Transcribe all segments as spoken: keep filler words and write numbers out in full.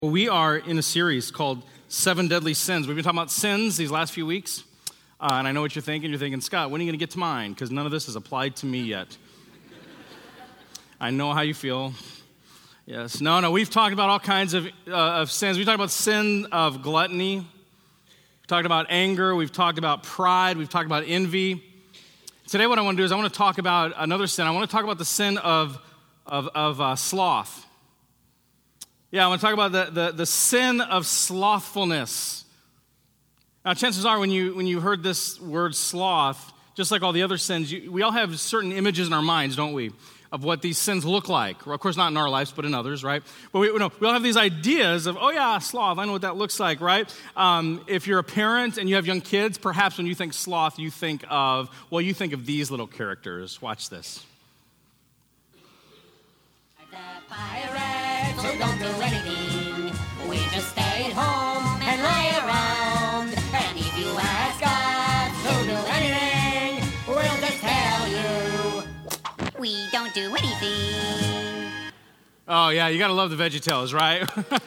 Well, we are in a series called Seven Deadly Sins. We've been talking about sins these last few weeks, uh, and I know what you're thinking. You're thinking, Scott, when are you going to get to mine? Because none of this has applied to me yet. I know how you feel. Yes. No, no, we've talked about all kinds of, uh, of sins. We've talked about sin of gluttony. We've talked about anger. We've talked about pride. We've talked about envy. Today what I want to do is I want to talk about another sin. I want to talk about the sin of, of, of uh, sloth. Yeah, I want to talk about the, the, the sin of slothfulness. Now, chances are when you when you heard this word sloth, just like all the other sins, you, we all have certain images in our minds, don't we, of what these sins look like. Well, of course, not in our lives, but in others, right? But we, you know, we all have these ideas of, oh yeah, sloth, I know what that looks like, right? Um, if you're a parent and you have young kids, perhaps when you think sloth, you think of, well, you think of these little characters. Watch this. The pirates who don't do anything, we just stay at home and lay around. And if you ask us to do anything, we'll just tell you we don't do anything. Oh yeah, you gotta love the VeggieTales, right?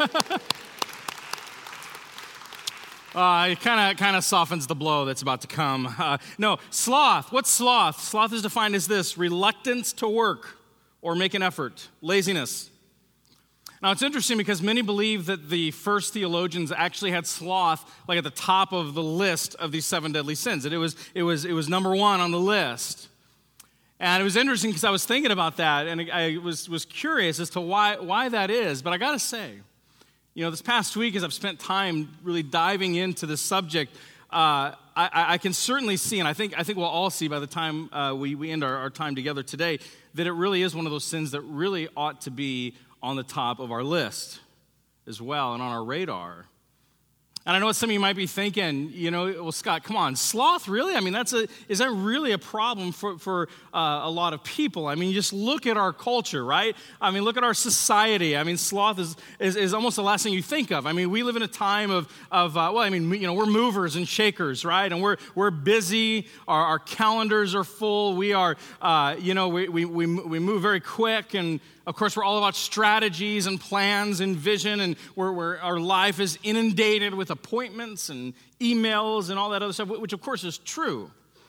Uh, it kind of kind of softens the blow that's about to come. Uh, no, sloth. What's sloth? Sloth is defined as this: reluctance to work or make an effort, laziness. Now, it's interesting because many believe that the first theologians actually had sloth like at the top of the list of these seven deadly sins. That it was it was it was number one on the list. And it was interesting because I was thinking about that, and I was was curious as to why why that is. But I got to say, you know, this past week as I've spent time really diving into this subject, uh, I, I can certainly see, and I think I think we'll all see by the time uh, we we end our, our time together today, that it really is one of those sins that really ought to be on the top of our list as well and on our radar. And I know what some of you might be thinking, you know, well, Scott, come on, sloth, really? I mean, that's a is that really a problem for, for uh, a lot of people? I mean, you just look at our culture, right? I mean, look at our society. I mean, sloth is is, is almost the last thing you think of. I mean, we live in a time of, of uh, well, I mean, you know, we're movers and shakers, right? And we're we're busy. Our, our calendars are full. We are, uh, you know, we, we, we, we move very quick. And, of course, we're all about strategies and plans and vision. And we're, we're, our life is inundated with appointments and emails and all that other stuff, which of course is true.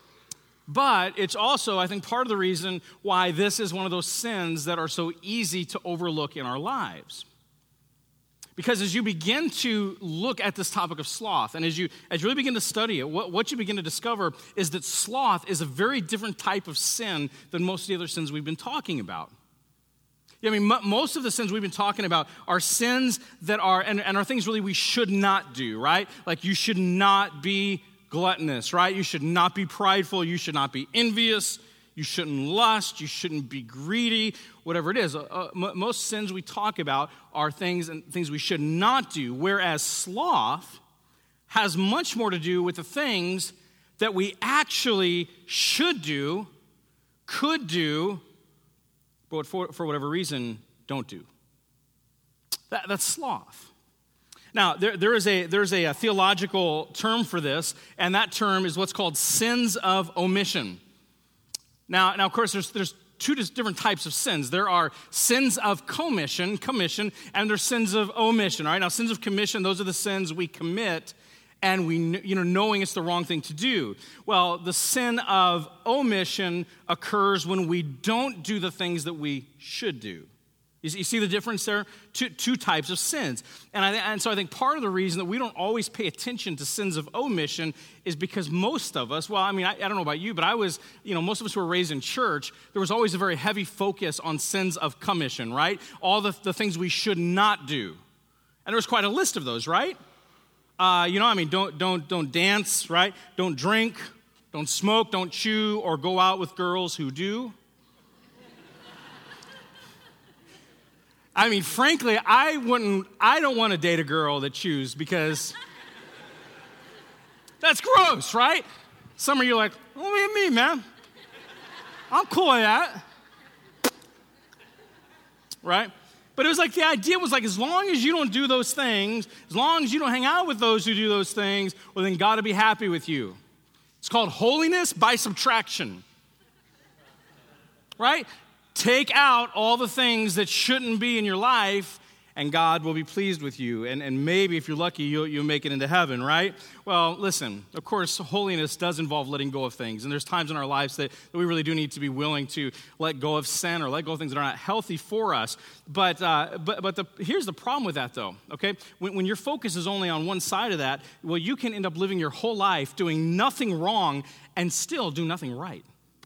But it's also, I think, part of the reason why this is one of those sins that are so easy to overlook in our lives. Because as you begin to look at this topic of sloth, and as you as you really begin to study it, what, what you begin to discover is that sloth is a very different type of sin than most of the other sins we've been talking about. I mean, m- most of the sins we've been talking about are sins that are, and, and are things really we should not do, right? Like you should not be gluttonous, right? You should not be prideful. You should not be envious. You shouldn't lust. You shouldn't be greedy, whatever it is. Uh, uh, m- most sins we talk about are things and things we should not do, whereas sloth has much more to do with the things that we actually should do, could do, but for, for whatever reason, don't do. That, that's sloth. Now, there, there is a there's a, a theological term for this, and that term is what's called sins of omission. Now, now of course, there's there's two different types of sins. There are sins of commission, commission, and there's sins of omission. All right, now sins of commission, those are the sins we commit, and we, you know, knowing it's the wrong thing to do. Well, the sin of omission occurs when we don't do the things that we should do. You see, you see the difference there? Two, two types of sins. And, I, and so I think part of the reason that we don't always pay attention to sins of omission is because most of us, well, I mean, I, I don't know about you, but I was, you know, most of us who were raised in church, there was always a very heavy focus on sins of commission, right? All the, the things we should not do. And there was quite a list of those, right? Uh, you know, I mean, don't don't don't dance, right? Don't drink, don't smoke, don't chew, or go out with girls who do. I mean, frankly, I wouldn't. I don't want to date a girl that chews because that's gross, right? Some of you are like, "What do you mean, man? I'm cool with that," right? But it was like the idea was like, as long as you don't do those things, as long as you don't hang out with those who do those things, well, then God will be happy with you. It's called holiness by subtraction. Right? Take out all the things that shouldn't be in your life, and God will be pleased with you, and, and maybe if you're lucky, you'll, you'll make it into heaven, right? Well, listen, of course, holiness does involve letting go of things, and there's times in our lives that, that we really do need to be willing to let go of sin or let go of things that are not healthy for us. But uh, but but the, here's the problem with that, though, okay? When, when your focus is only on one side of that, well, you can end up living your whole life doing nothing wrong and still do nothing right.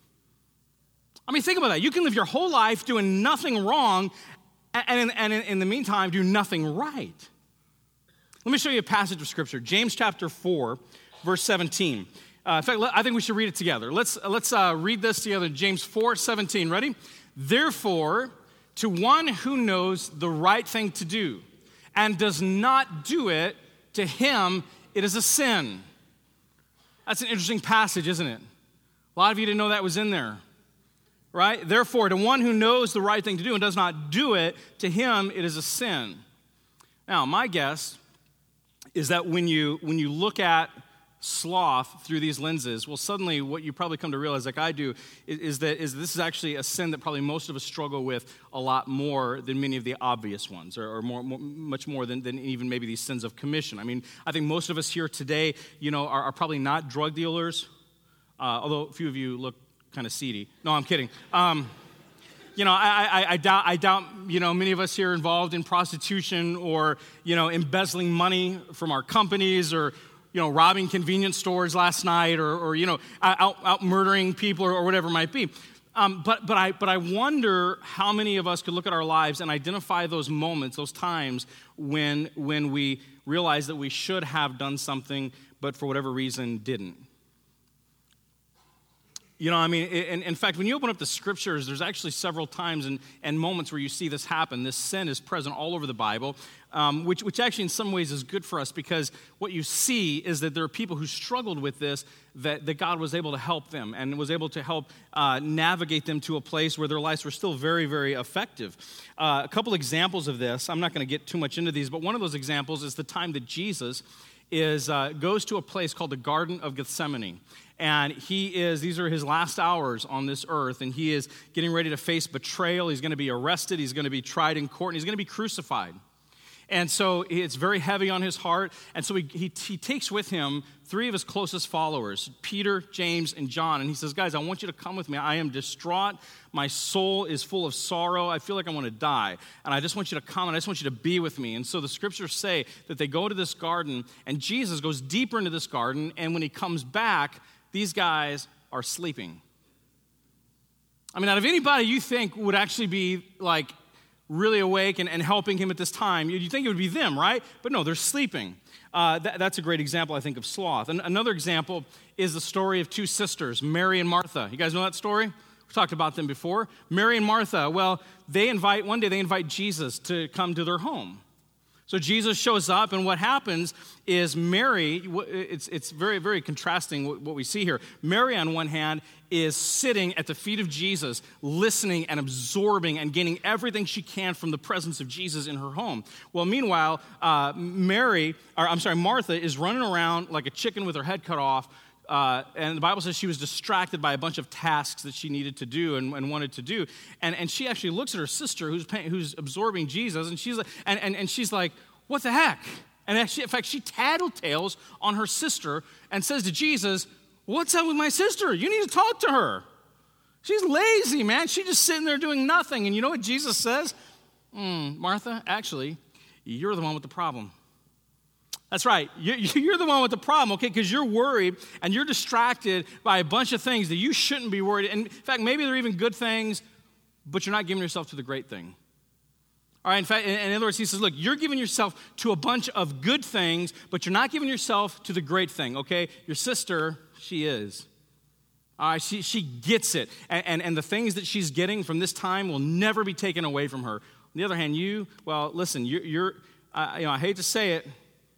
I mean, think about that. You can live your whole life doing nothing wrong and, in, and in, in the meantime do nothing right. Let me show you a passage of Scripture. James chapter four, verse seventeen. Uh, in fact, I think we should read it together. Let's, let's uh, read this together. James four seventeen. Ready? Therefore, to one who knows the right thing to do and does not do it, to him it is a sin. That's an interesting passage, isn't it? A lot of you didn't know that was in there. Right? Therefore, to one who knows the right thing to do and does not do it, to him it is a sin. Now, my guess is that when you when you look at sloth through these lenses, well, suddenly what you probably come to realize, like I do, is, is that is this is actually a sin that probably most of us struggle with a lot more than many of the obvious ones, or, or more, more, much more than, than even maybe these sins of commission. I mean, I think most of us here today, you know, are, are probably not drug dealers, uh, although a few of you look kind of seedy. No, I'm kidding. Um, you know, I, I, I doubt, I doubt, you know, many of us here are involved in prostitution or, you know, embezzling money from our companies or, you know, robbing convenience stores last night or, or you know, out, out murdering people or, or whatever it might be. Um, but, but, I, but I wonder how many of us could look at our lives and identify those moments, those times when, when we realize that we should have done something, but for whatever reason didn't. You know, I mean, in, in fact, when you open up the Scriptures, there's actually several times and, and moments where you see this happen. This sin is present all over the Bible, um, which, which actually in some ways is good for us because what you see is that there are people who struggled with this, that, that God was able to help them and was able to help uh, navigate them to a place where their lives were still very, very effective. Uh, a couple examples of this, I'm not going to get too much into these, but one of those examples is the time that Jesus is uh, goes to a place called the Garden of Gethsemane. And he is, these are his last hours on this earth, and he is getting ready to face betrayal. He's going to be arrested. He's going to be tried in court, and he's going to be crucified. And so it's very heavy on his heart. And so he, he, he takes with him three of his closest followers, Peter, James, and John. And he says, guys, I want you to come with me. I am distraught. My soul is full of sorrow. I feel like I want to die. And I just want you to come, and I just want you to be with me. And so the Scriptures say that they go to this garden, and Jesus goes deeper into this garden. And when he comes back, these guys are sleeping. I mean, out of anybody you think would actually be like really awake and, and helping him at this time, you'd think it would be them, right? But no, they're sleeping. Uh, that, that's a great example, I think, of sloth. And another example is the story of two sisters, Mary and Martha. You guys know that story? We've talked about them before. Mary and Martha, well, they invite, one day they invite Jesus to come to their home. So Jesus shows up, and what happens is Mary, it's, it's very, very contrasting what we see here. Mary, on one hand, is sitting at the feet of Jesus, listening and absorbing and gaining everything she can from the presence of Jesus in her home. Well, meanwhile, uh, Mary, or I'm sorry, Martha is running around like a chicken with her head cut off, Uh, and the Bible says she was distracted by a bunch of tasks that she needed to do and, and wanted to do. And, and she actually looks at her sister who's pay, who's absorbing Jesus, and she's like, and, and, and she's like, what the heck? And actually, in fact, she tattletales on her sister and says to Jesus, what's up with my sister? You need to talk to her. She's lazy, man. She's just sitting there doing nothing. And you know what Jesus says? Mm, Martha, actually, you're the one with the problem. That's right. You're the one with the problem, okay, because you're worried and you're distracted by a bunch of things that you shouldn't be worried. And in fact, maybe they're even good things, but you're not giving yourself to the great thing. All right, in fact, in other words, he says, look, you're giving yourself to a bunch of good things, but you're not giving yourself to the great thing, okay? Your sister, she is. All right, she, she gets it. And, and, and the things that she's getting from this time will never be taken away from her. On the other hand, you, well, listen, you're, you're uh, you know, I hate to say it,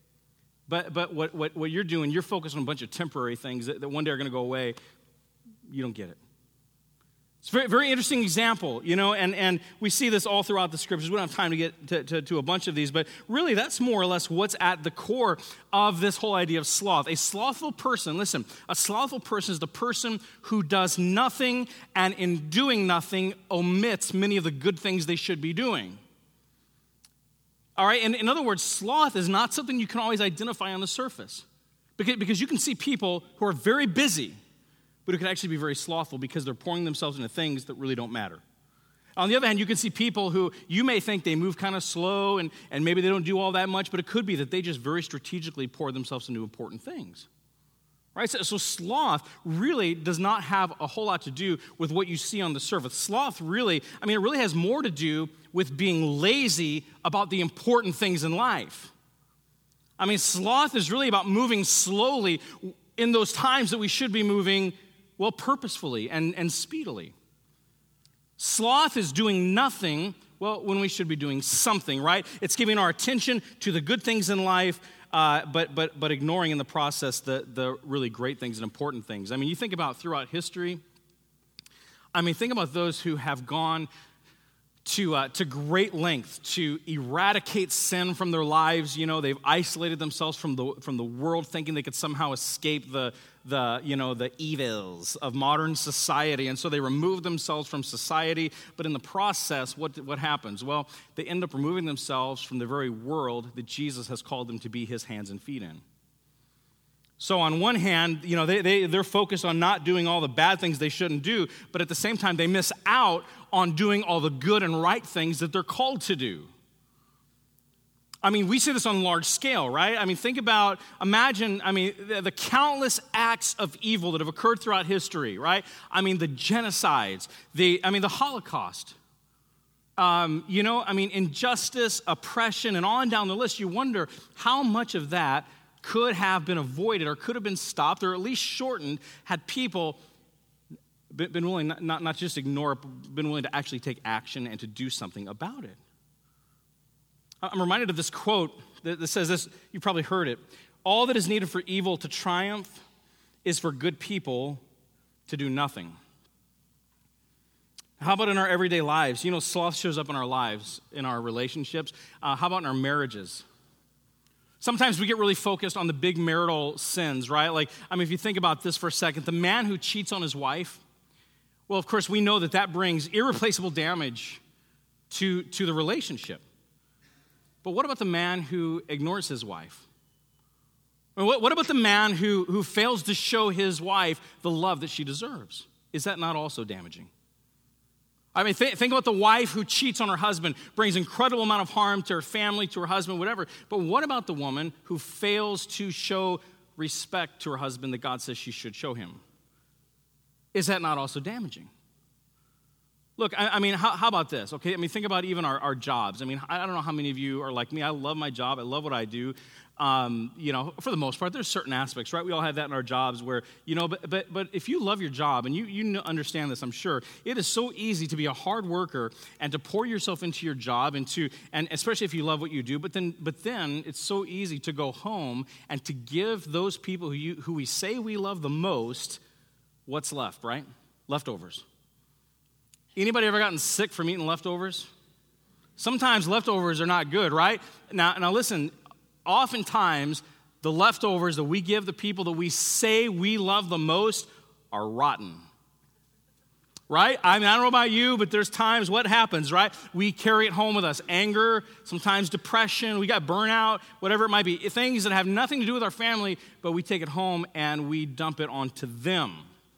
But but what, what, what you're doing, you're focused on a bunch of temporary things that, that one day are going to go away. You don't get it. It's a very, very interesting example, you know, and, and we see this all throughout the Scriptures. We don't have time to get to, to, to a bunch of these, but really that's more or less what's at the core of this whole idea of sloth. A slothful person, listen, a slothful person is the person who does nothing and in doing nothing omits many of the good things they should be doing. All right, and in other words, sloth is not something you can always identify on the surface. Because, because you can see people who are very busy, but who can actually be very slothful because they're pouring themselves into things that really don't matter. On the other hand, you can see people who you may think they move kind of slow and, and maybe they don't do all that much, but it could be that they just very strategically pour themselves into important things. Right? So, so sloth really does not have a whole lot to do with what you see on the surface. Sloth really, I mean, it really has more to do with being lazy about the important things in life. I mean, sloth is really about moving slowly in those times that we should be moving, well, purposefully and, and speedily. Sloth is doing nothing, well, when we should be doing something, right? It's giving our attention to the good things in life, uh, but but but ignoring in the process the, the really great things and important things. I mean, you think about throughout history, I mean, think about those who have gone to uh, to great lengths to eradicate sin from their lives. You know, they've isolated themselves from the from the world, thinking they could somehow escape the the you know the evils of modern society, and so they remove themselves from society. But in the process, what what happens? Well, they end up removing themselves from the very world that Jesus has called them to be His hands and feet in. So on one hand, you know, they, they, they're focused on not doing all the bad things they shouldn't do, but at the same time, they miss out on doing all the good and right things that they're called to do. I mean, we see this on a large scale, right? I mean, think about, imagine, I mean, the, the countless acts of evil that have occurred throughout history, right? I mean, the genocides, the, I mean, the Holocaust. Um, you know, I mean, injustice, oppression, and on down the list. You wonder how much of that could have been avoided or could have been stopped or at least shortened had people been willing not, not, not just ignore it, but been willing to actually take action and to do something about it. I'm reminded of this quote that, that says this, you probably heard it. All that is needed for evil to triumph is for good people to do nothing. How about in our everyday lives? You know, sloth shows up in our lives, in our relationships. Uh, how about in our marriages? Sometimes we get really focused on the big marital sins, right? Like, I mean, if you think about this for a second, the man who cheats on his wife, well, of course, we know that that brings irreplaceable damage to, to the relationship. But what about the man who ignores his wife? What, what about the man who, who fails to show his wife the love that she deserves? Is that not also damaging? I mean, th- think about the wife who cheats on her husband, brings incredible amount of harm to her family, to her husband, whatever. But what about the woman who fails to show respect to her husband that God says she should show him? Is that not also damaging? Look, I, I mean, how, how about this, okay? I mean, think about even our, our jobs. I mean, I, I don't know how many of you are like me. I love my job. I love what I do. Um, you know, for the most part, there's certain aspects, right? We all have that in our jobs where, you know, but but but if you love your job, and you you understand this, I'm sure, it is so easy to be a hard worker and to pour yourself into your job, and to, and especially if you love what you do. But then, but then it's so easy to go home and to give those people who you who we say we love the most what's left, right? Leftovers. Anybody ever gotten sick from eating leftovers? Sometimes leftovers are not good, right? Now, now listen. Oftentimes, the leftovers that we give the people that we say we love the most are rotten. Right? I mean, I don't know about you, but there's times what happens, right? We carry it home with us. Anger, sometimes depression, we got burnout, whatever it might be. Things that have nothing to do with our family, but we take it home and we dump it onto them.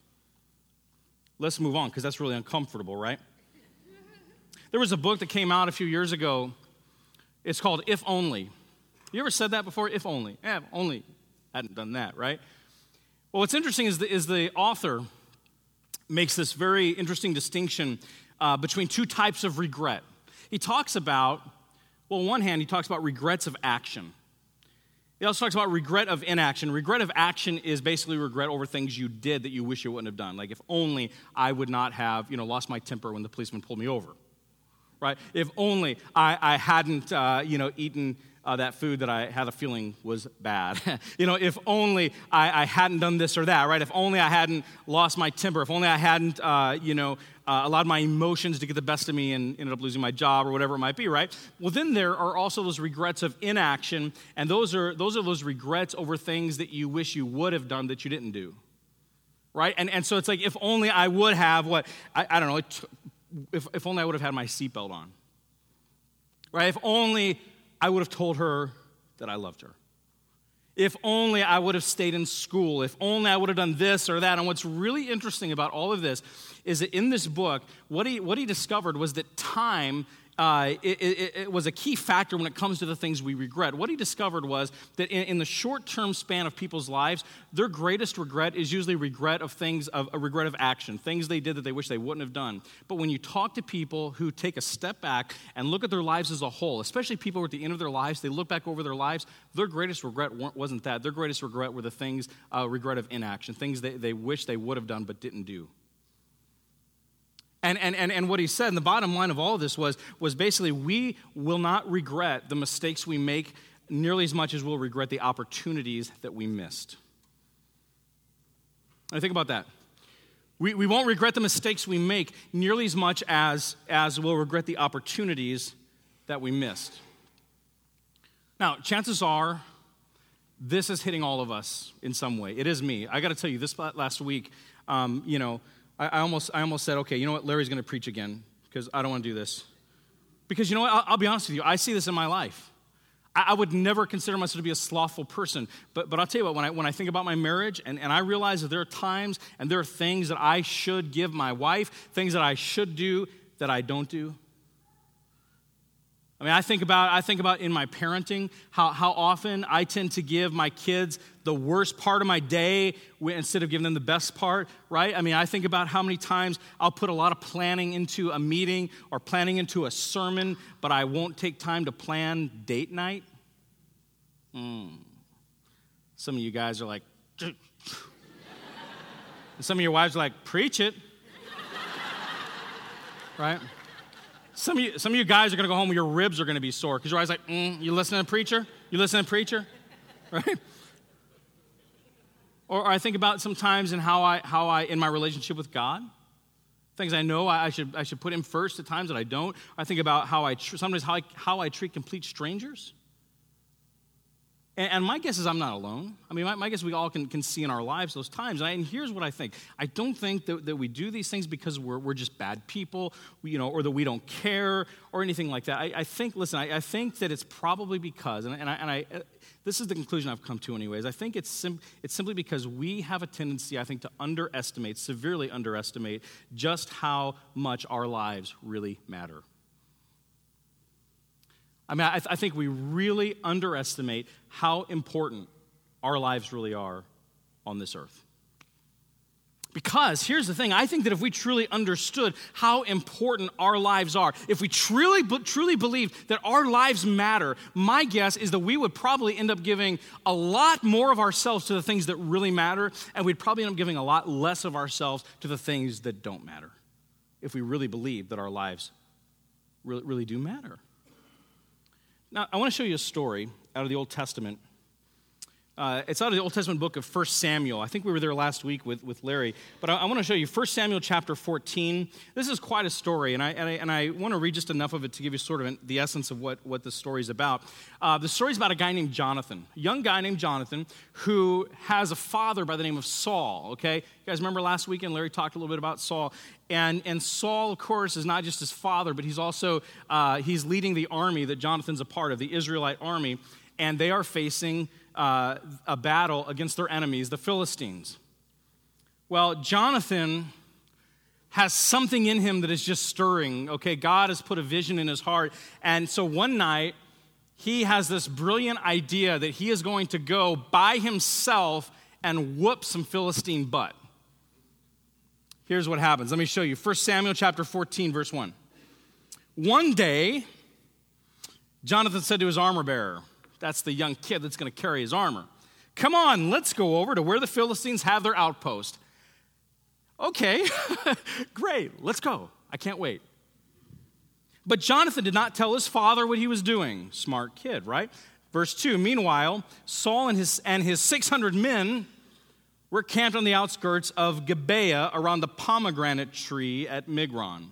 Let's move on, because that's really uncomfortable, right? There was a book that came out a few years ago. It's called If Only. You ever said that before? If only. Yeah, if only I hadn't done that, right? Well, what's interesting is the, is the author makes this very interesting distinction uh, between two types of regret. He talks about, well, on one hand, he talks about regrets of action. He also talks about regret of inaction. Regret of action is basically regret over things you did that you wish you wouldn't have done. Like, if only I would not have, you know, lost my temper when the policeman pulled me over, right? If only I, I hadn't, uh, you know, eaten Uh, that food that I had a feeling was bad. you know, if only I, I hadn't done this or that, right? If only I hadn't lost my temper. If only I hadn't, uh, you know, uh, allowed my emotions to get the best of me and ended up losing my job or whatever it might be, right? Well, then there are also those regrets of inaction, and those are those are those regrets over things that you wish you would have done that you didn't do, right? And and so it's like, if only I would have what, I, I don't know, if, if only I would have had my seatbelt on, right? If only I would have told her that I loved her. If only I would have stayed in school. If only I would have done this or that. And what's really interesting about all of this is that in this book, what he, what he discovered was that time Uh, it, it, it was a key factor when it comes to the things we regret. What he discovered was that in, in the short-term span of people's lives, their greatest regret is usually regret of things, of a regret of action, things they did that they wish they wouldn't have done. But when you talk to people who take a step back and look at their lives as a whole, especially people who are at the end of their lives, they look back over their lives, their greatest regret wasn't that. Their greatest regret were the things, uh, regret of inaction, things they, they wish they would have done but didn't do. And, and, and, and what he said, and the bottom line of all of this was, was basically we will not regret the mistakes we make nearly as much as we'll regret the opportunities that we missed. And think about that. We, we won't regret the mistakes we make nearly as much as, as we'll regret the opportunities that we missed. Now, chances are this is hitting all of us in some way. It is me. I got to tell you, this last week, um, you know, I, I almost I almost said, okay, you know what, Larry's going to preach again because I don't want to do this. Because you know what, I'll, I'll be honest with you, I see this in my life. I, I would never consider myself to be a slothful person, but but I'll tell you what, when I when I think about my marriage and, and I realize that there are times and there are things that I should give my wife, things that I should do that I don't do. I mean, I think about I think about in my parenting how, how often I tend to give my kids the worst part of my day instead of giving them the best part, right? I mean, I think about how many times I'll put a lot of planning into a meeting or planning into a sermon, but I won't take time to plan date night. Mm. Some of you guys are like, and some of your wives are like, preach it, right? Some of you, some of you guys are going to go home, your ribs are going to be sore because you're always like, mm, you listening to preacher? You listening to preacher? Right? Or I think about sometimes in how I, how I, in my relationship with God, things I know I should, I should put him first at times that I don't. I think about how I, sometimes how I, how I treat complete strangers. And, and my guess is I'm not alone. I mean, my, my guess we all can, can see in our lives those times. And, I, and here's what I think. I don't think that, that we do these things because we're, we're just bad people, you know, or that we don't care or anything like that. I, I think, listen, I, I think that it's probably because, and, and, I, and I, this is the conclusion I've come to anyways, I think it's, sim, it's simply because we have a tendency, I think, to underestimate, severely underestimate just how much our lives really matter. I mean, I, th- I think we really underestimate how important our lives really are on this earth. Because here's the thing, I think that if we truly understood how important our lives are, if we truly, truly believed that our lives matter, my guess is that we would probably end up giving a lot more of ourselves to the things that really matter, and we'd probably end up giving a lot less of ourselves to the things that don't matter, if we really believe that our lives really, really do matter. Now, I want to show you a story out of the Old Testament. Uh, it's out of the Old Testament book of First Samuel. I think we were there last week with, with Larry. But I, I want to show you First Samuel chapter fourteen. This is quite a story, and I, and I, and I want to read just enough of it to give you sort of an, the essence of what, what the story is about. Uh, the story is about a guy named Jonathan, a young guy named Jonathan who has a father by the name of Saul, okay? You guys remember last weekend Larry talked a little bit about Saul. And, and Saul, of course, is not just his father, but he's also, uh, he's leading the army that Jonathan's a part of, the Israelite army, and they are facing uh, a battle against their enemies, the Philistines. Well, Jonathan has something in him that is just stirring, okay? God has put a vision in his heart, and so one night, he has this brilliant idea that he is going to go by himself and whoop some Philistine butt. Here's what happens. Let me show you. First Samuel chapter fourteen, verse one. One day, Jonathan said to his armor bearer, that's the young kid that's going to carry his armor, come on, let's go over to where the Philistines have their outpost. Okay, great, let's go. I can't wait. But Jonathan did not tell his father what he was doing. Smart kid, right? Verse two, meanwhile, Saul and his, and his six hundred men were camped on the outskirts of Gibeah around the pomegranate tree at Migron.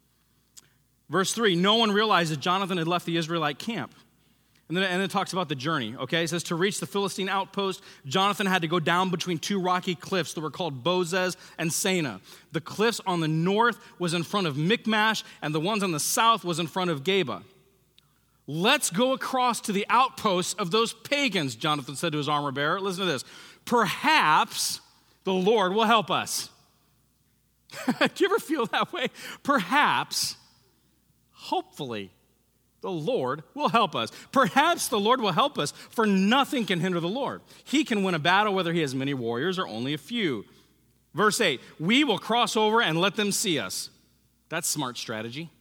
Verse three, no one realized that Jonathan had left the Israelite camp. And then, and then it talks about the journey, okay? It says, to reach the Philistine outpost, Jonathan had to go down between two rocky cliffs that were called Bozez and Sena. The cliffs on the north was in front of Michmash, and the ones on the south was in front of Geba. let's go across to the outposts of those pagans, Jonathan said to his armor bearer. Listen to this. Perhaps the Lord will help us. Do you ever feel that way? Perhaps, hopefully, the Lord will help us. Perhaps the Lord will help us, for nothing can hinder the Lord. He can win a battle whether he has many warriors or only a few. Verse eight, we will cross over and let them see us. That's smart strategy.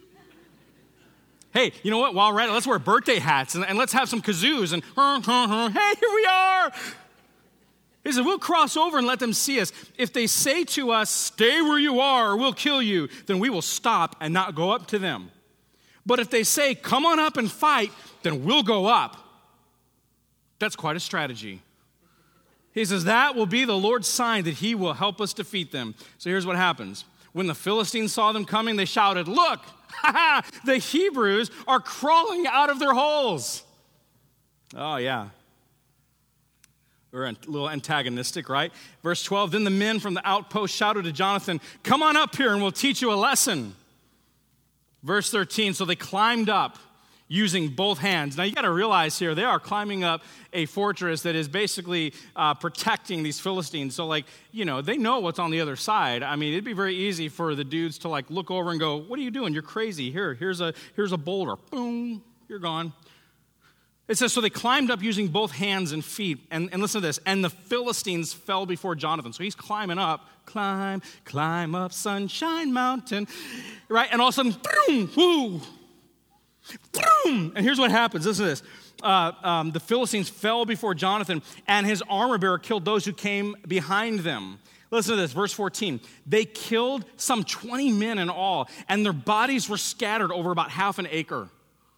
Hey, you know what? While we're at it, let's wear birthday hats and, and let's have some kazoos and hey, here we are. He said, we'll cross over and let them see us. If they say to us, stay where you are or we'll kill you, then we will stop and not go up to them. But if they say, come on up and fight, then we'll go up. That's quite a strategy. He says, that will be the Lord's sign that he will help us defeat them. So here's what happens. When the Philistines saw them coming, they shouted, look, the Hebrews are crawling out of their holes. Oh, yeah. We're a little antagonistic, right? Verse twelve, then the men from the outpost shouted to Jonathan, come on up here and we'll teach you a lesson. Verse thirteen, so they climbed up using both hands. Now you got to realize here, they are climbing up a fortress that is basically uh, protecting these Philistines. So like, you know, they know what's on the other side. I mean, it'd be very easy for the dudes to like look over and go, what are you doing? You're crazy. Here, here's a, here's a boulder. Boom, you're gone. It says, so they climbed up using both hands and feet. And, and listen to this. And the Philistines fell before Jonathan. So he's climbing up. Climb, climb up Sunshine Mountain. Right? And all of a sudden, boom, woo. Boom. And here's what happens. Listen to this. Uh, um, the Philistines fell before Jonathan, and his armor bearer killed those who came behind them. Listen to this, verse fourteen. They killed some twenty men in all, and their bodies were scattered over about half an acre.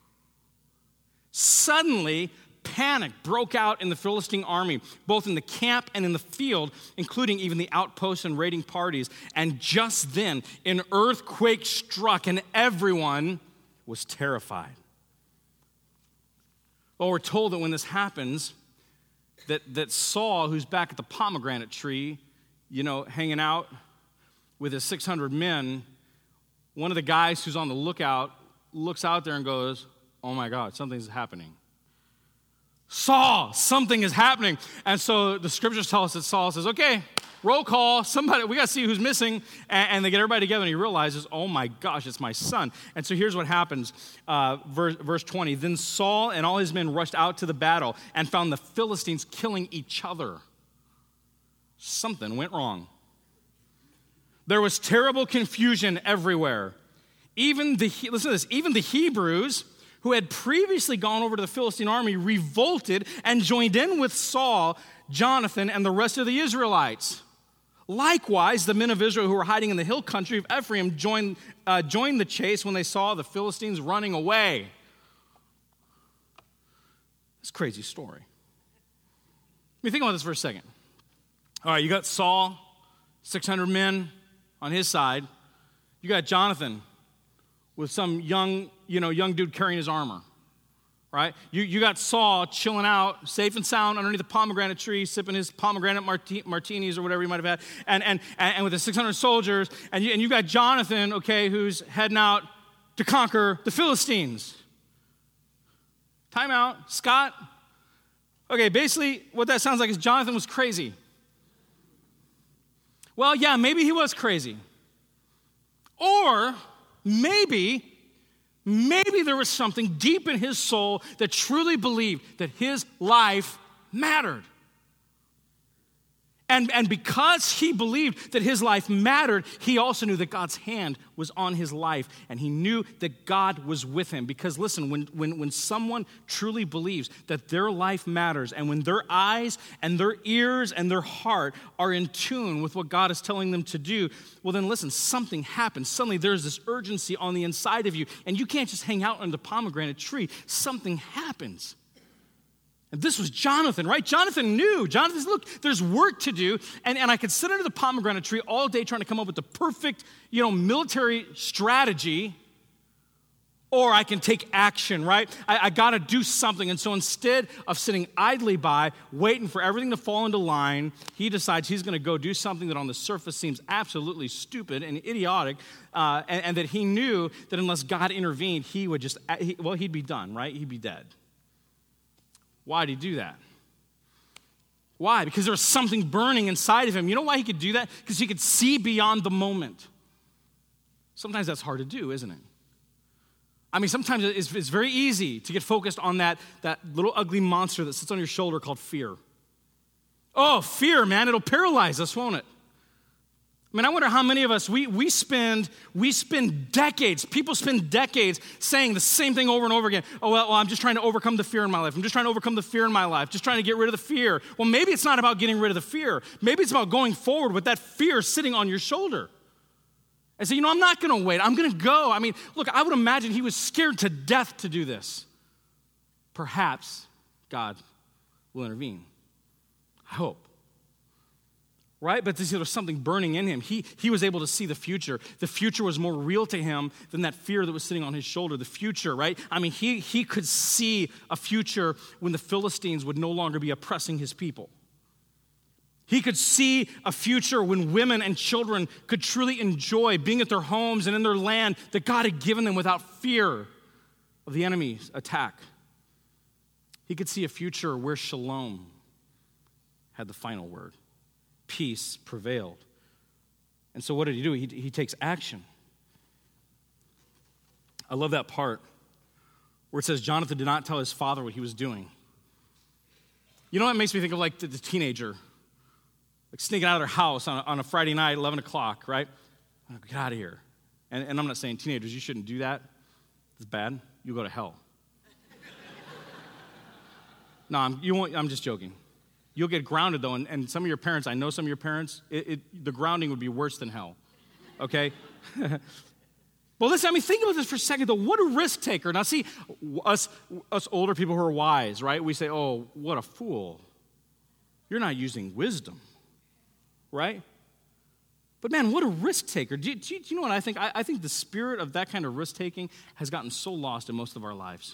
Suddenly, panic broke out in the Philistine army, both in the camp and in the field, including even the outposts and raiding parties. And just then, an earthquake struck, and everyone was terrified. Well, we're told that when this happens, that, that Saul, who's back at the pomegranate tree, you know, hanging out with his six hundred men, one of the guys who's on the lookout looks out there and goes, oh my God, something's happening. Saul, something is happening. And so the scriptures tell us that Saul says, okay, roll call, somebody, we got to see who's missing. And, and they get everybody together and he realizes, oh my gosh, it's my son. And so here's what happens, uh, verse, verse twenty. Then Saul and all his men rushed out to the battle and found the Philistines killing each other. Something went wrong. There was terrible confusion everywhere. Even the, listen to this, even the Hebrews, who had previously gone over to the Philistine army, revolted and joined in with Saul, Jonathan, and the rest of the Israelites. Likewise, the men of Israel who were hiding in the hill country of Ephraim joined, uh, joined the chase when they saw the Philistines running away. It's a crazy story. Let me think about this for a second. All right, you got Saul, six hundred men on his side. You got Jonathan with some young, you know, young dude carrying his armor, right? You you got Saul chilling out, safe and sound, underneath the pomegranate tree, sipping his pomegranate marti- martinis or whatever he might have had, and and and with the six hundred soldiers, and you, and you got Jonathan, okay, who's heading out to conquer the Philistines. Time out, Scott. Okay, basically what that sounds like is Jonathan was crazy. Well, yeah, maybe he was crazy. Or maybe, maybe there was something deep in his soul that truly believed that his life mattered. And, and because he believed that his life mattered, he also knew that God's hand was on his life, and he knew that God was with him. Because listen, when, when, when someone truly believes that their life matters, and when their eyes and their ears and their heart are in tune with what God is telling them to do, well then listen, something happens. Suddenly there's this urgency on the inside of you, and you can't just hang out under the pomegranate tree. Something happens. And this was Jonathan, right? Jonathan knew. Jonathan said, look, there's work to do. And, and I could sit under the pomegranate tree all day trying to come up with the perfect, you know, military strategy. or I can take action, right? I, I got to do something. And so instead of sitting idly by, waiting for everything to fall into line, he decides he's going to go do something that on the surface seems absolutely stupid and idiotic, uh, and, and that he knew that unless God intervened, he would just, he, well, he'd be done, right? He'd be dead. Why did he do that? Why? Because there was something burning inside of him. You know why he could do that? Because he could see beyond the moment. Sometimes that's hard to do, isn't it? I mean, sometimes it's, it's very easy to get focused on that, that little ugly monster that sits on your shoulder called fear. Oh, fear, man, it'll paralyze us, won't it? I mean, I wonder how many of us, we, we spend we spend decades, people spend decades saying the same thing over and over again. Oh, well, well, I'm just trying to overcome the fear in my life. I'm just trying to overcome the fear in my life. Just trying to get rid of the fear. Well, maybe it's not about getting rid of the fear. Maybe it's about going forward with that fear sitting on your shoulder. I say, you know, I'm not going to wait. I'm going to go. I mean, look, I would imagine he was scared to death to do this. Perhaps God will intervene. I hope. Right? But there was something burning in him. He, he was able to see the future. The future was more real to him than that fear that was sitting on his shoulder. The future, right? I mean, he, he could see a future when the Philistines would no longer be oppressing his people. He could see a future when women and children could truly enjoy being at their homes and in their land that God had given them without fear of the enemy's attack. He could see a future where shalom had the final word. Peace prevailed. And so what did he do? He, he takes action. I love that part where it says Jonathan did not tell his father what he was doing. You know what makes me think of like the, the teenager, like sneaking out of their house on a, on a Friday night, eleven o'clock, right? Oh, get out of here. And, and I'm not saying teenagers, you shouldn't do that. It's bad. You go to hell. no, I'm, you won't, I'm just joking. You'll get grounded, though, and, and some of your parents, I know some of your parents, it, it, the grounding would be worse than hell, okay? Well, listen, I mean, think about this for a second, though. What a risk taker. Now, see, us, us older people who are wise, right? We say, oh, what a fool. You're not using wisdom, right? But, man, what a risk taker. Do you, do you, do you know what I think? I, I think the spirit of that kind of risk-taking has gotten so lost in most of our lives.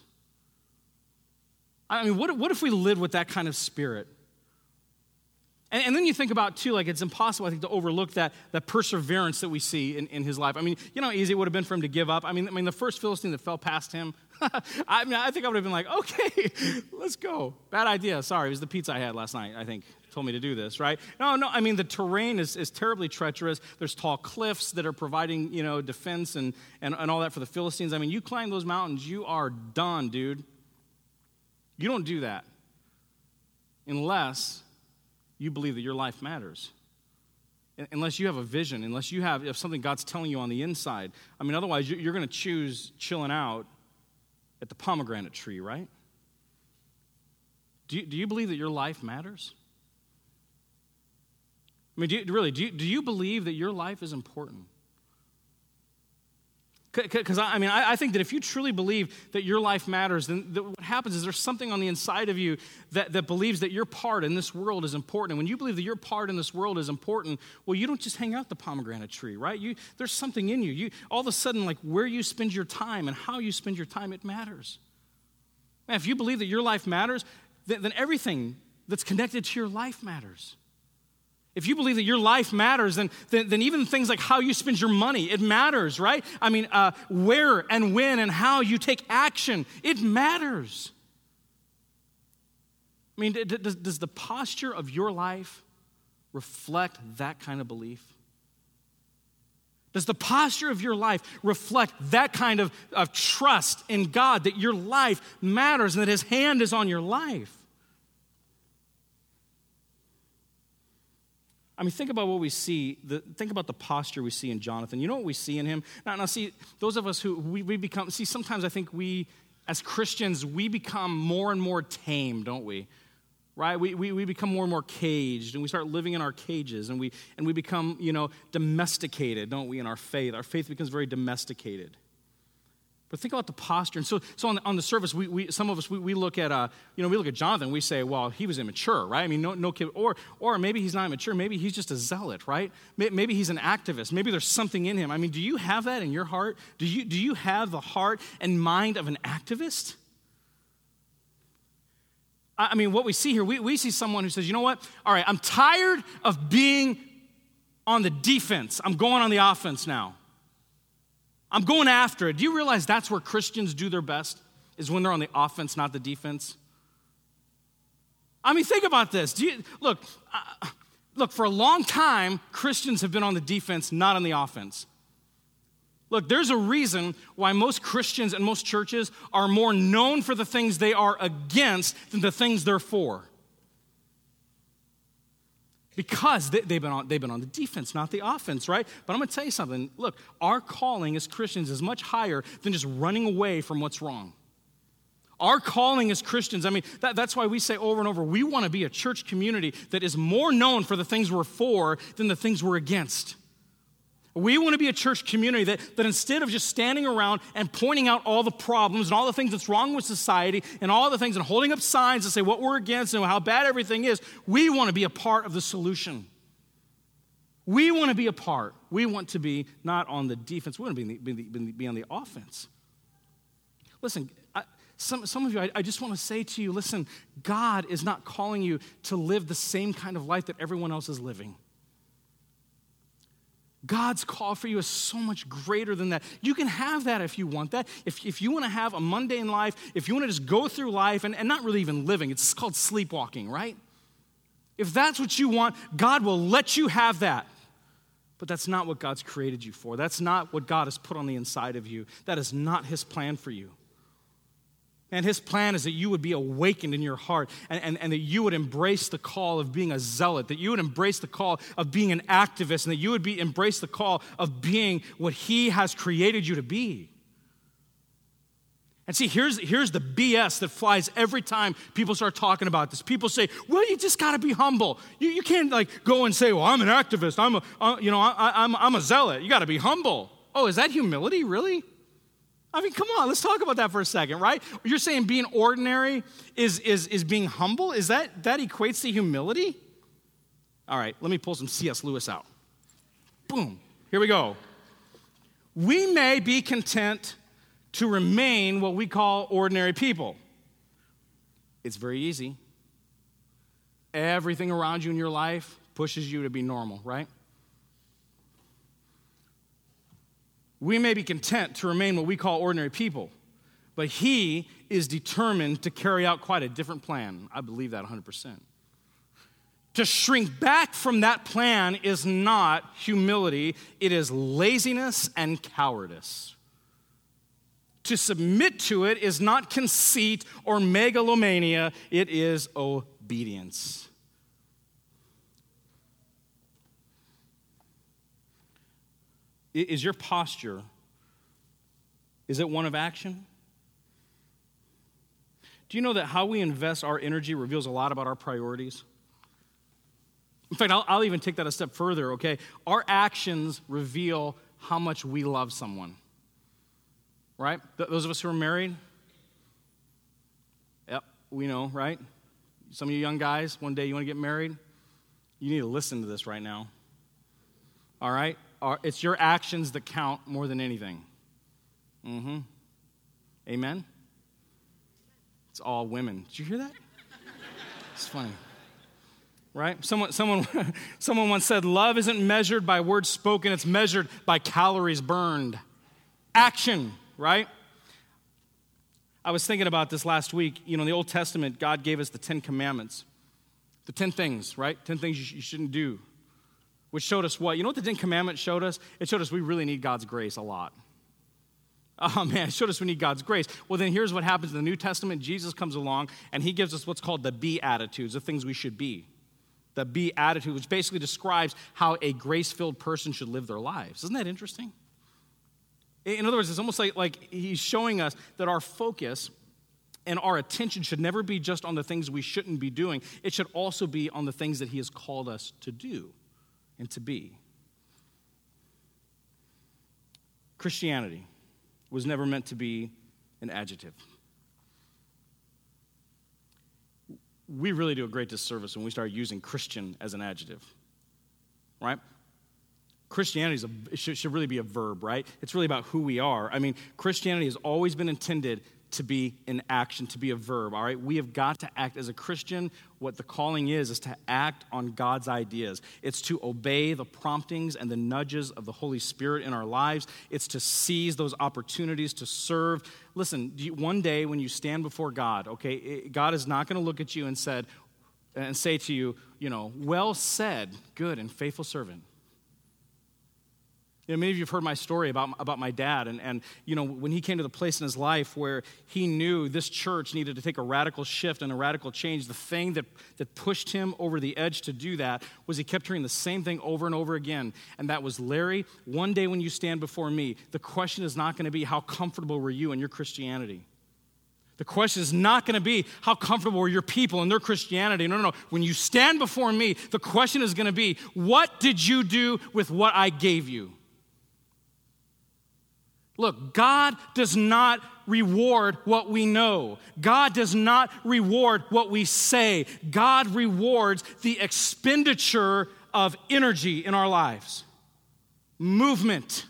I mean, what, what if we lived with that kind of spirit? And, and then you think about, too, like it's impossible, I think, to overlook that, that perseverance that we see in, in his life. I mean, you know how easy it would have been for him to give up? I mean, I mean the first Philistine that fell past him, I mean, I think I would have been like, okay, let's go. Bad idea. Sorry, it was the pizza I had last night, I think, told me to do this, right? No, no, I mean, the terrain is, is terribly treacherous. There's tall cliffs that are providing, you know, defense and, and, and all that for the Philistines. I mean, you climb those mountains, you are done, dude. You don't do that unless you believe that your life matters. Unless you have a vision, unless you have if something God's telling you on the inside. I mean, otherwise, you're going to choose chilling out at the pomegranate tree, right? Do you, do you believe that your life matters? I mean, do you, really, do you, do you believe that your life is important? Because, I mean, I, I think that if you truly believe that your life matters, then the, what happens is there's something on the inside of you that, that believes that your part in this world is important. And when you believe that your part in this world is important, well, you don't just hang out at the pomegranate tree, right? You, there's something in you. You. All of a sudden, like where you spend your time and how you spend your time, it matters. Man, if you believe that your life matters, then, then everything that's connected to your life matters. If you believe that your life matters, then, then, then even things like how you spend your money, it matters, right? I mean, uh, where and when and how you take action, it matters. I mean, does, does the posture of your life reflect that kind of belief? Does the posture of your life reflect that kind of, of trust in God, that your life matters and that his hand is on your life? I mean, think about what we see, the, think about the posture we see in Jonathan. You know what we see in him? Now, now see, those of us who, we, we become, see, sometimes I think we, as Christians, we become more and more tame, don't we? Right? We, we, we become more and more caged, and we start living in our cages, and we, and we become, you know, domesticated, don't we, in our faith. Our faith becomes very domesticated. But think about the posture. And so, so on, the, on the surface, we, we some of us, we, we look at, uh, you know, we look at Jonathan, we say, well, he was immature, right? I mean, no, no kid, or, or maybe he's not immature. Maybe he's just a zealot, right? Maybe he's an activist. Maybe there's something in him. I mean, do you have that in your heart? Do you, do you have the heart and mind of an activist? I mean, what we see here, we, we see someone who says, you know what? All right, I'm tired of being on the defense. I'm going on the offense now. I'm going after it. Do you realize that's where Christians do their best? Is when they're on the offense, not the defense? I mean, think about this. Do you, look, uh, look, for a long time, Christians have been on the defense, not on the offense. Look, there's a reason why most Christians and most churches are more known for the things they are against than the things they're for. Because they, they've been on, they've been on the defense, not the offense, right? But I'm going to tell you something. Look, our calling as Christians is much higher than just running away from what's wrong. Our calling as Christians, I mean, that, that's why we say over and over, we want to be a church community that is more known for the things we're for than the things we're against. We want to be a church community that, that instead of just standing around and pointing out all the problems and all the things that's wrong with society and all the things and holding up signs and say what we're against and how bad everything is, we want to be a part of the solution. We want to be a part. We want to be not on the defense. We want to be, be, be, be on the offense. Listen, I, some, some of you, I, I just want to say to you, listen, God is not calling you to live the same kind of life that everyone else is living. God's call for you is so much greater than that. You can have that if you want that. If, if you want to have a mundane life, if you want to just go through life and, and not really even living, it's called sleepwalking, right? If that's what you want, God will let you have that. But that's not what God's created you for. That's not what God has put on the inside of you. That is not his plan for you. And his plan is that you would be awakened in your heart and, and, and that you would embrace the call of being a zealot, that you would embrace the call of being an activist, and that you would be embrace the call of being what he has created you to be. And see, here's, here's the B S that flies every time people start talking about this. People say, well, you just got to be humble. You, you can't like go and say, well, I'm an activist. I'm a, uh, you know, I, I'm, I'm a zealot. You got to be humble. Oh, is that humility, really? I mean, come on, let's talk about that for a second, right? You're saying being ordinary is, is, is being humble? Is that, that equates to humility? All right, let me pull some C S Lewis out. Boom, here we go. We may be content to remain what we call ordinary people. It's very easy. Everything around you in your life pushes you to be normal, right? We may be content to remain what we call ordinary people, but he is determined to carry out quite a different plan. I believe that one hundred percent. To shrink back from that plan is not humility, it is laziness and cowardice. To submit to it is not conceit or megalomania, it is obedience. Is your posture, is it one of action? Do you know that how we invest our energy reveals a lot about our priorities? In fact, I'll, I'll even take that a step further, okay? Our actions reveal how much we love someone, right? Th- those of us who are married, yep, we know, right? Some of you young guys, one day you want to get married, you need to listen to this right now, all right? It's your actions that count more than anything. Mm-hmm. Amen? It's all women. Did you hear that? It's funny. Right? Someone, someone, someone once said, love isn't measured by words spoken, it's measured by calories burned. Action, right? I was thinking about this last week. You know, in the Old Testament, God gave us the Ten Commandments. The ten things, right? Ten things you, sh- you shouldn't do. Which showed us what? You know what the Ten Commandments showed us? It showed us we really need God's grace a lot. Oh, man, it showed us we need God's grace. Well, then here's what happens in the New Testament. Jesus comes along, and he gives us what's called the Beatitudes, the things we should be. The Beatitude, which basically describes how a grace-filled person should live their lives. Isn't that interesting? In other words, it's almost like, like he's showing us that our focus and our attention should never be just on the things we shouldn't be doing. It should also be on the things that he has called us to do and to be. Christianity, was never meant to be an adjective. We really do a great disservice when we start using Christian as an adjective, right? Christianity is a, it should, should really be a verb, right? It's really about who we are. I mean, Christianity has always been intended to be in action, to be a verb, all right? We have got to act as a Christian. What the calling is, is to act on God's ideas. It's to obey the promptings and the nudges of the Holy Spirit in our lives. It's to seize those opportunities to serve. Listen, one day when you stand before God, okay, God is not going to look at you and said and say to you, you know, well said, good and faithful servant. You know, many of you have heard my story about, about my dad, and, and, you know, when he came to the place in his life where he knew this church needed to take a radical shift and a radical change, the thing that, that pushed him over the edge to do that was he kept hearing the same thing over and over again, and that was, Larry, one day when you stand before me, the question is not going to be how comfortable were you in your Christianity. The question is not going to be how comfortable were your people in their Christianity. No, no, no. When you stand before me, the question is going to be, what did you do with what I gave you? Look, God does not reward what we know. God does not reward what we say. God rewards the expenditure of energy in our lives. Movement.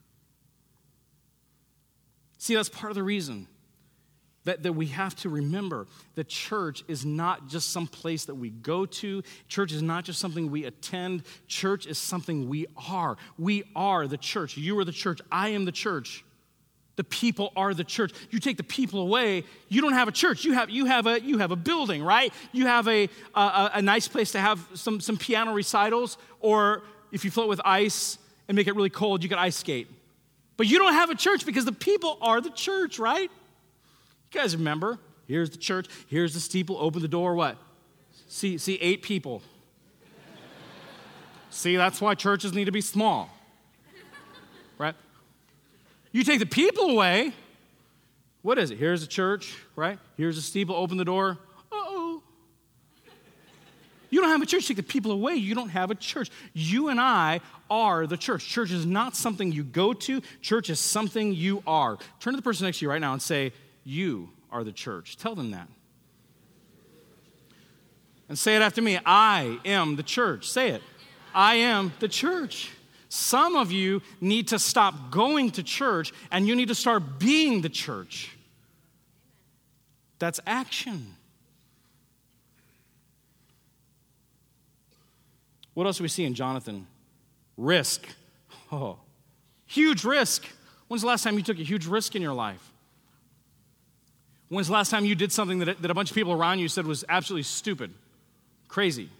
See, that's part of the reason that, that we have to remember that church is not just some place that we go to. Church is not just something we attend. Church is something we are. We are the church. You are the church. I am the church. The people are the church. You take the people away, you don't have a church. You have you have a you have a building, right? You have a a, a nice place to have some some piano recitals, or if you float with ice and make it really cold, you can ice skate. But you don't have a church because the people are the church, right? You guys remember? Here's the church. Here's the steeple. Open the door. What? See see eight people. See, that's why churches need to be small, right? You take the people away, what is it? Here's the church, right? Here's the steeple, open the door. Uh-oh. You don't have a church. Take the people away, you don't have a church. You and I are the church. Church is not something you go to. Church is something you are. Turn to the person next to you right now and say, you are the church. Tell them that. And say it after me. I am the church. Say it. I am the church. Some of you need to stop going to church and you need to start being the church. That's action. What else do we see in Jonathan? Risk. Oh, huge risk. When's the last time you took a huge risk in your life? When's the last time you did something that, that a bunch of people around you said was absolutely stupid, crazy?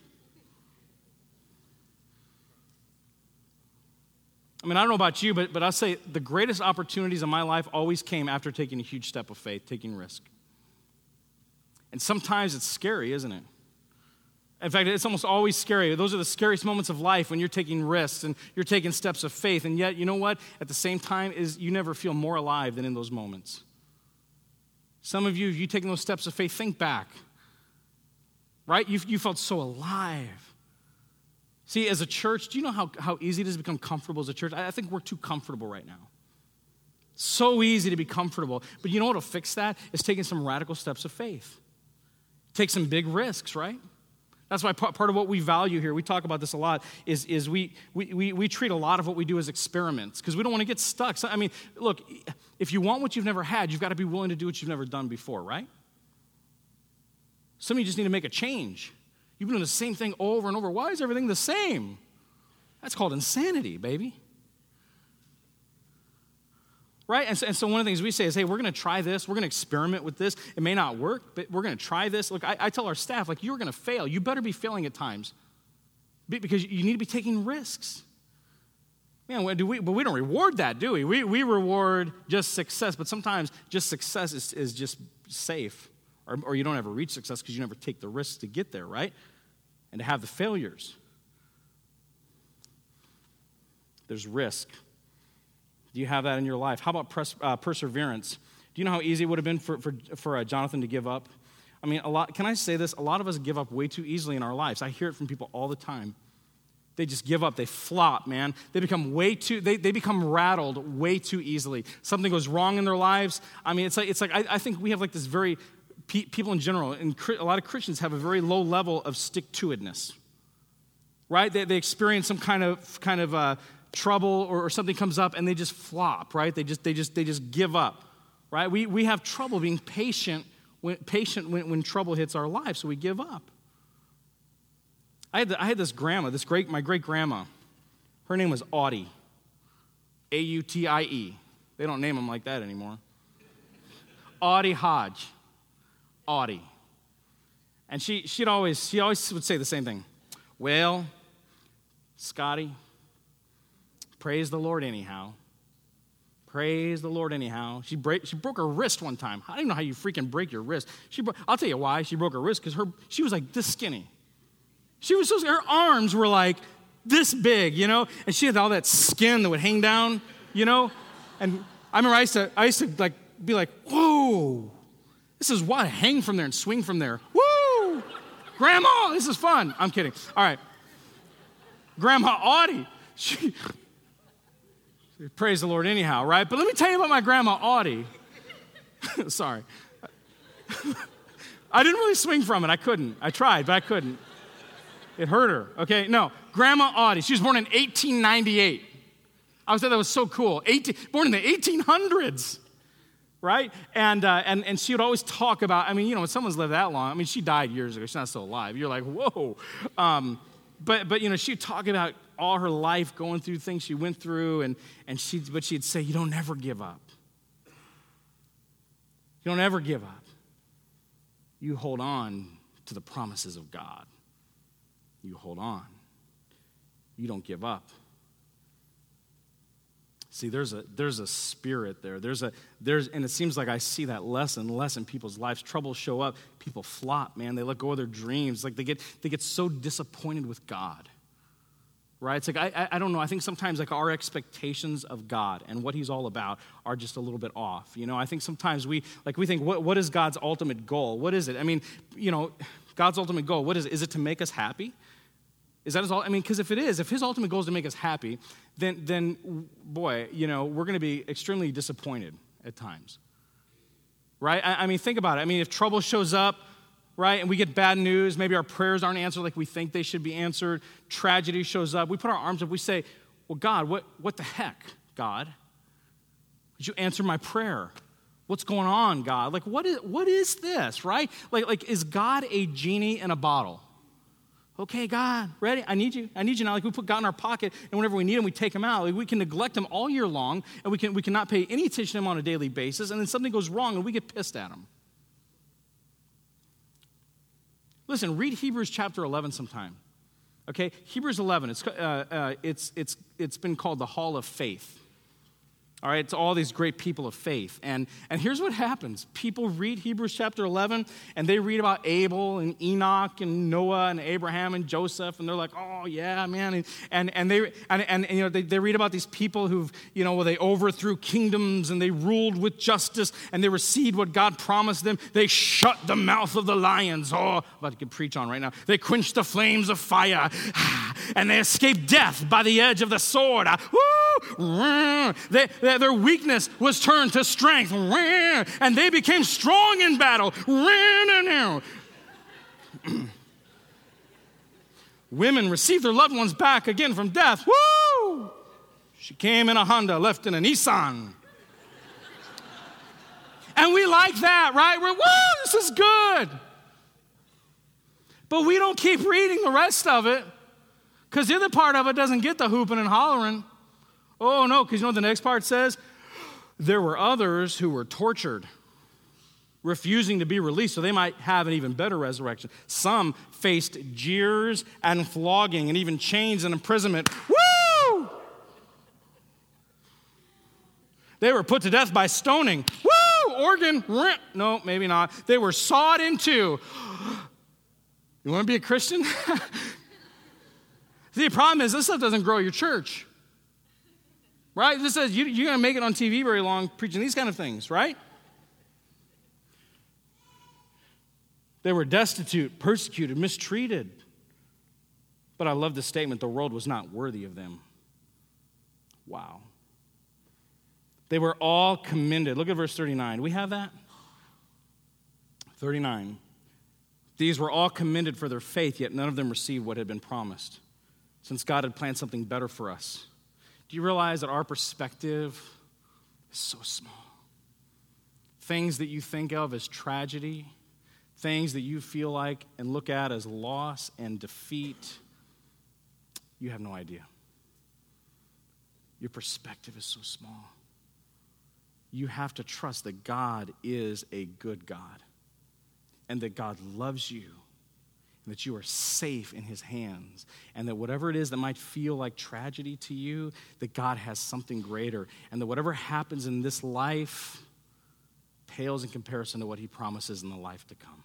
I mean, I don't know about you, but, but I'll say the greatest opportunities in my life always came after taking a huge step of faith, taking risk. And sometimes it's scary, isn't it? In fact, it's almost always scary. Those are the scariest moments of life when you're taking risks and you're taking steps of faith. And yet, you know what? At the same time, is you never feel more alive than in those moments. Some of you, you taking those steps of faith, think back. Right? You, you felt so alive. See, as a church, do you know how, how easy it is to become comfortable as a church? I, I think we're too comfortable right now. So easy to be comfortable. But you know what will fix that? Is taking some radical steps of faith. Take some big risks, right? That's why part of what we value here, we talk about this a lot, is, is we, we, we, we treat a lot of what we do as experiments because we don't want to get stuck. So, I mean, look, if you want what you've never had, you've got to be willing to do what you've never done before, right? Some of you just need to make a change. You've been doing the same thing over and over. Why is everything the same? That's called insanity, baby. Right? And so, and so one of the things we say is, hey, we're going to try this. We're going to experiment with this. It may not work, but we're going to try this. Look, I, I tell our staff, like, you're going to fail. You better be failing at times because you need to be taking risks. Man, do we, but we don't reward that, do we? We, we reward just success, but sometimes just success is, is just safe. Or, or you don't ever reach success because you never take the risks to get there, right? And to have the failures. There's risk. Do you have that in your life? How about pres- uh, perseverance? Do you know how easy it would have been for, for, for uh, Jonathan to give up? I mean, a lot. Can I say this? A lot of us give up way too easily in our lives. I hear it from people all the time. They just give up. They flop, man. They become way too, they, they become rattled way too easily. Something goes wrong in their lives. I mean, it's like, it's like I, I think we have like this very, pe- people in general, and a lot of Christians have a very low level of stick-to-itness, right? They, they experience some kind of, kind of uh, trouble or, or something comes up and they just flop, right? They just, they just, they just give up, right? We, we have trouble being patient when, patient when, when trouble hits our lives, so we give up. I had, the, I had this grandma, this great, my great-grandma. Her name was Audie, A U T I E. They don't name them like that anymore. Audie Hodge, Audie. And she, she'd always, she always would say the same thing. Well, Scotty, praise the Lord anyhow. Praise the Lord anyhow. She, break, she broke her wrist one time. I don't even know how you freaking break your wrist. She, bro- I'll tell you why she broke her wrist, because her she was like this skinny. She was so, her arms were like this big, you know, and she had all that skin that would hang down, you know, and I remember I used to, I used to like be like, whoa, this is why I hang from there and swing from there. Woo, Grandma, this is fun. I'm kidding. All right, Grandma Audie, she, praise the Lord anyhow, right? But let me tell you about my Grandma Audie. Sorry, I didn't really swing from it. I couldn't. I tried, but I couldn't. It hurt her, okay? No, Grandma Audie. She was born in eighteen ninety-eight. I always thought that was so cool. eighteen, born in the eighteen hundreds, right? And, uh, and and she would always talk about, I mean, you know, when someone's lived that long, I mean, she died years ago. She's not still alive. You're like, whoa. Um, but, but you know, she would talk about all her life going through things she went through, and, and she, but she'd say, you don't ever give up. You don't ever give up. You hold on to the promises of God. You hold on. You don't give up. See, there's a there's a spirit there. There's a there's and it seems like I see that less and less in people's lives. Troubles show up. People flop, man. They let go of their dreams. Like they get they get so disappointed with God. Right? It's like I I don't know. I think sometimes like our expectations of God and what He's all about are just a little bit off. You know, I think sometimes we like we think what what is God's ultimate goal? What is it? I mean, you know, God's ultimate goal. What is it? Is it to make us happy? Is that his, I mean, because if it is, if his ultimate goal is to make us happy, then, then boy, you know, we're going to be extremely disappointed at times, right? I, I mean, think about it. I mean, if trouble shows up, right, and we get bad news, maybe our prayers aren't answered like we think they should be answered, tragedy shows up, we put our arms up, we say, well, God, what, what the heck, God? Would you answer my prayer? What's going on, God? Like, what is, what is this, right? Like, like, is God a genie in a bottle? Okay, God, ready? I need you. I need you now. Like we put God in our pocket, and whenever we need him, we take him out. Like we can neglect him all year long, and we can we cannot pay any attention to him on a daily basis, and then something goes wrong, and we get pissed at him. Listen, read Hebrews chapter eleven sometime. Okay, Hebrews eleven. It's uh, uh, it's it's it's been called the Hall of Faith. All right, it's all these great people of faith. And, and here's what happens. People read Hebrews chapter eleven, and they read about Abel and Enoch and Noah and Abraham and Joseph, and they're like, oh, yeah, man. And, and, and, they, and, and, and you know, they, they read about these people who've, you know, well, they overthrew kingdoms, and they ruled with justice, and they received what God promised them. They shut the mouth of the lions. Oh, I'm about to preach on right now. They quenched the flames of fire, and they escaped death by the edge of the sword. Woo! They, their weakness was turned to strength, and they became strong in battle. Women received their loved ones back again from death. Woo! She came in a Honda, left in a Nissan. And we like that, right? We're, woo, this is good. But we don't keep reading the rest of it, because the other part of it doesn't get the hooping and hollering. Oh, no, because you know what the next part says? There were others who were tortured, refusing to be released so they might have an even better resurrection. Some faced jeers and flogging and even chains and imprisonment. Woo! They were put to death by stoning. Woo! Organ. No, maybe not. They were sawed in two. You want to be a Christian? See, the problem is this stuff doesn't grow your church. Right? This says you, you're going to make it on T V very long preaching these kind of things, right? They were destitute, persecuted, mistreated. But I love the statement, the world was not worthy of them. Wow. They were all commended. Look at verse thirty-nine. Do we have that? thirty-nine. These were all commended for their faith, yet none of them received what had been promised, since God had planned something better for us. Do you realize that our perspective is so small? Things that you think of as tragedy, things that you feel like and look at as loss and defeat, you have no idea. Your perspective is so small. You have to trust that God is a good God and that God loves you and that you are safe in his hands and that whatever it is that might feel like tragedy to you, that God has something greater and that whatever happens in this life pales in comparison to what he promises in the life to come.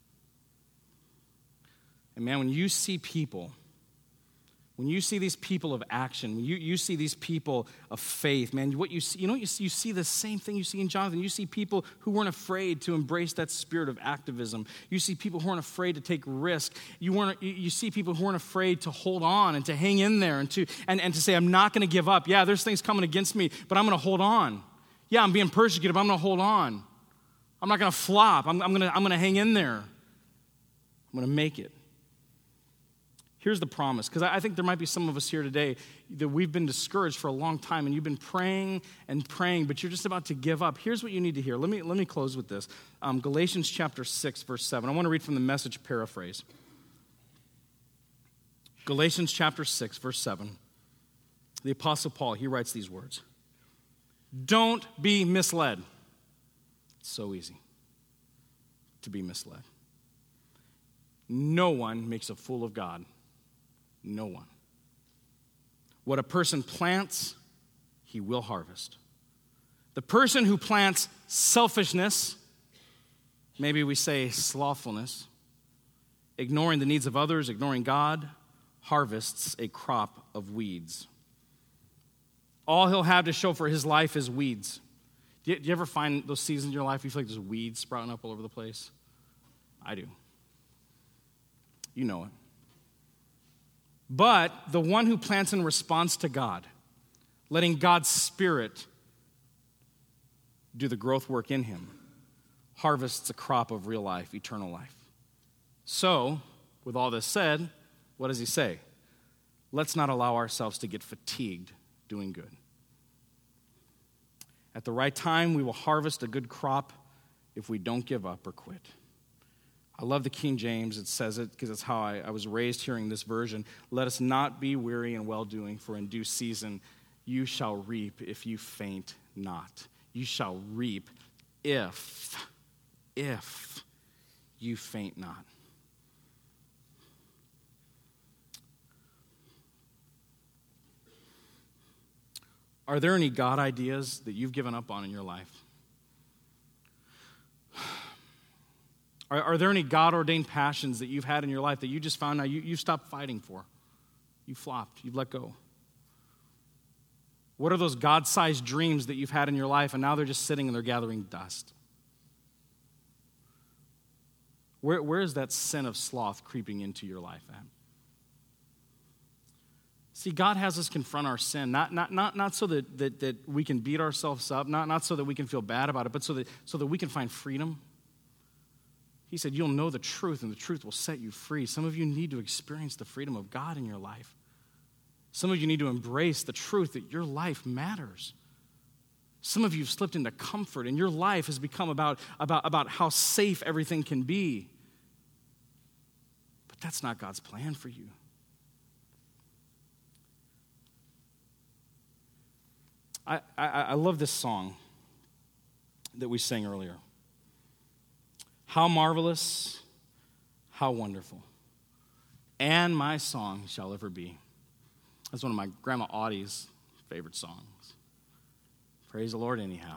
And man, when you see people, when you see these people of action, when you, you see these people of faith, man, what you see, you know, you see, you see the same thing you see in Jonathan. You see people who weren't afraid to embrace that spirit of activism. You see people who weren't afraid to take risk. You weren't. You, you see people who weren't afraid to hold on and to hang in there and to and, and to say, I'm not going to give up. Yeah, there's things coming against me, but I'm going to hold on. Yeah, I'm being persecuted, but I'm going to hold on. I'm not going to flop. I'm, I'm going to I'm going to hang in there. I'm going to make it. Here's the promise, because I think there might be some of us here today that we've been discouraged for a long time, and you've been praying and praying, but you're just about to give up. Here's what you need to hear. Let me, let me close with this. Um, Galatians chapter six, verse seven. I want to read from the Message paraphrase. Galatians chapter six, verse seven. The Apostle Paul, he writes these words. Don't be misled. It's so easy to be misled. No one makes a fool of God. No one. What a person plants, he will harvest. The person who plants selfishness, maybe we say slothfulness, ignoring the needs of others, ignoring God, harvests a crop of weeds. All he'll have to show for his life is weeds. Do you, do you ever find those seasons in your life you feel like there's weeds sprouting up all over the place? I do. You know it. But the one who plants in response to God, letting God's Spirit do the growth work in him, harvests a crop of real life, eternal life. So, with all this said, what does he say? Let's not allow ourselves to get fatigued doing good. At the right time, we will harvest a good crop if we don't give up or quit. I love the King James. It says it because it's how I, I was raised hearing this version. Let us not be weary in well-doing, for in due season you shall reap if you faint not. You shall reap if, if you faint not. Are there any God ideas that you've given up on in your life? Are, are there any God-ordained passions that you've had in your life that you just found out you, you stopped fighting for? You flopped. You've let go. What are those God-sized dreams that you've had in your life and now they're just sitting and they're gathering dust? Where, where is that sin of sloth creeping into your life at? See, God has us confront our sin, not, not, not, not so that, that, that we can beat ourselves up, not, not so that we can feel bad about it, but so that, so that we can find freedom. He said, you'll know the truth, and the truth will set you free. Some of you need to experience the freedom of God in your life. Some of you need to embrace the truth that your life matters. Some of you have slipped into comfort, and your life has become about, about, about how safe everything can be. But that's not God's plan for you. I, I, I love this song that we sang earlier. How marvelous, how wonderful, and my song shall ever be. That's one of my Grandma Audie's favorite songs. Praise the Lord anyhow.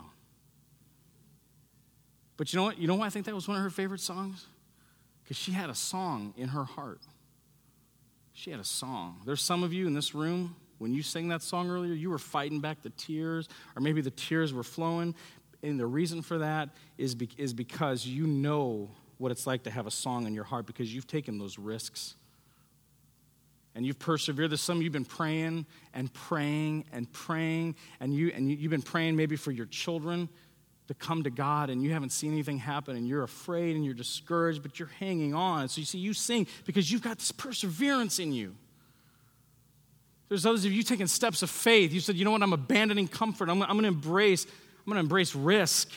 But you know what? You know why I think that was one of her favorite songs? Because she had a song in her heart. She had a song. There's some of you in this room, when you sang that song earlier, you were fighting back the tears, or maybe the tears were flowing. And the reason for that is, be, is because you know what it's like to have a song in your heart because you've taken those risks. and you've persevered. There's some of you have been praying and praying and praying, and, you, and you, you've been praying maybe for your children to come to God, and you haven't seen anything happen, and you're afraid and you're discouraged, but you're hanging on. So you see, you sing because you've got this perseverance in you. There's others of you taking steps of faith. You said, you know what, I'm abandoning comfort. I'm, I'm going to embrace, I'm going to embrace risk.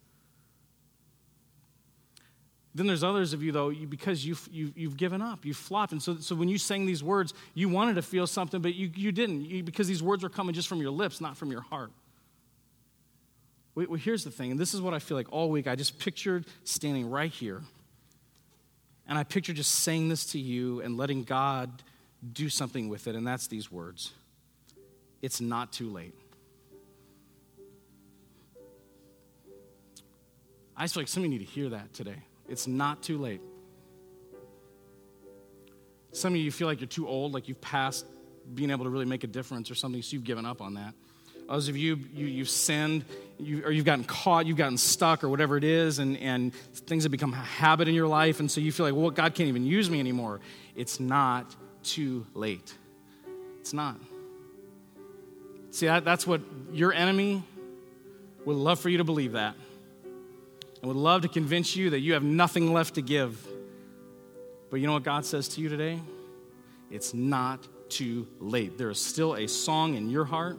Then there's others of you, though, you, because you've, you, you've given up, you've flopped. And so, so when you sang these words, you wanted to feel something, but you, you didn't, you, because these words were coming just from your lips, not from your heart. Well, here's the thing, and this is what I feel like all week. I just pictured standing right here, and I pictured just saying this to you and letting God do something with it, and that's these words. It's not too late. I just feel like some of you need to hear that today. It's not too late. Some of you feel like you're too old, like you've passed being able to really make a difference or something, so you've given up on that. Others of you, you you've sinned, you, or you've gotten caught, you've gotten stuck, or whatever it is, and, and things have become a habit in your life, and so you feel like, well, God can't even use me anymore. It's not too late. It's not. See, that, that's what your enemy would love for you to believe that. And would love to convince you that you have nothing left to give. But you know what God says to you today? It's not too late. There is still a song in your heart.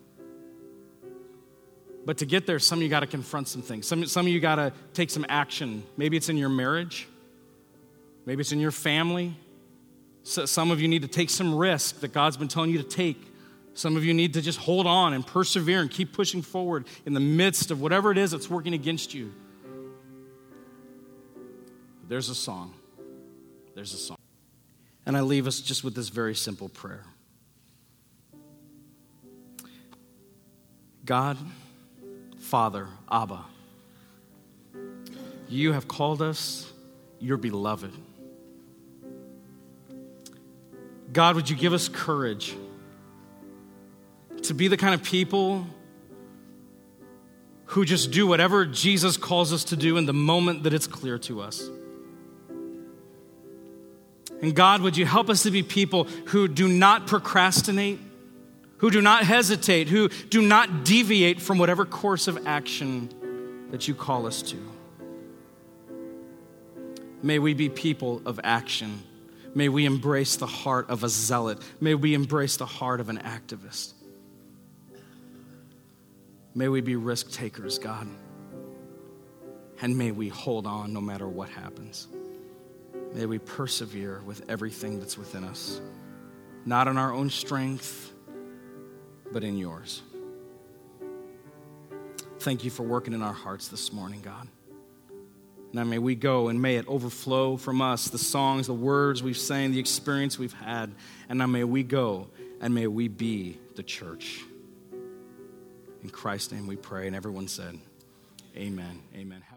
But to get there, some of you got to confront some things. Some, some of you got to take some action. Maybe it's in your marriage. Maybe it's in your family. So some of you need to take some risk that God's been telling you to take. Some of you need to just hold on and persevere and keep pushing forward in the midst of whatever it is that's working against you. There's a song. There's a song. And I leave us just with this very simple prayer. God, Father, Abba, you have called us your beloved. God, would you give us courage to be the kind of people who just do whatever Jesus calls us to do in the moment that it's clear to us. And God, would you help us to be people who do not procrastinate, who do not hesitate, who do not deviate from whatever course of action that you call us to. May we be people of action. May we embrace the heart of a zealot. May we embrace the heart of an activist. May we be risk takers, God. And may we hold on no matter what happens. May we persevere with everything that's within us. Not in our own strength, but in yours. Thank you for working in our hearts this morning, God. Now may we go and may it overflow from us, the songs, the words we've sang, the experience we've had. And now may we go and may we be the church. In Christ's name we pray. And everyone said, amen, amen.